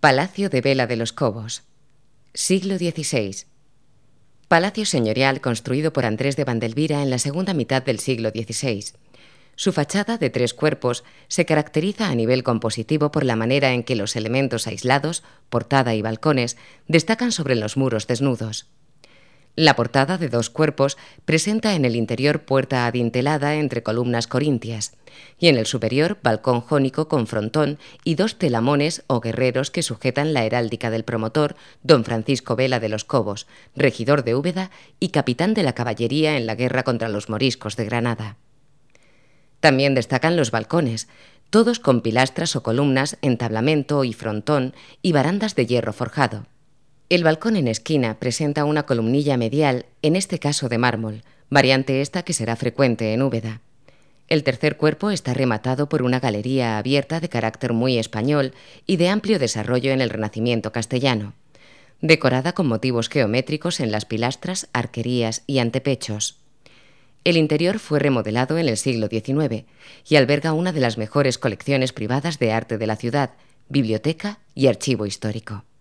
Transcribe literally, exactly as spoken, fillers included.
Palacio de Vela de los Cobos. Siglo dieciséis. Palacio señorial construido por Andrés de Vandelvira en la segunda mitad del siglo dieciséis. Su fachada, de tres cuerpos, se caracteriza a nivel compositivo por la manera en que los elementos aislados, portada y balcones, destacan sobre los muros desnudos. La portada, de dos cuerpos, presenta en el interior puerta adintelada entre columnas corintias, y en el superior balcón jónico con frontón y dos telamones o guerreros que sujetan la heráldica del promotor, don Francisco Vela de los Cobos, regidor de Úbeda y capitán de la caballería en la guerra contra los moriscos de Granada. También destacan los balcones, todos con pilastras o columnas, entablamento y frontón y barandas de hierro forjado. El balcón en esquina presenta una columnilla medial, en este caso de mármol, variante esta que será frecuente en Úbeda. El tercer cuerpo está rematado por una galería abierta de carácter muy español y de amplio desarrollo en el Renacimiento castellano, decorada con motivos geométricos en las pilastras, arquerías y antepechos. El interior fue remodelado en el siglo diecinueve y alberga una de las mejores colecciones privadas de arte de la ciudad, biblioteca y archivo histórico.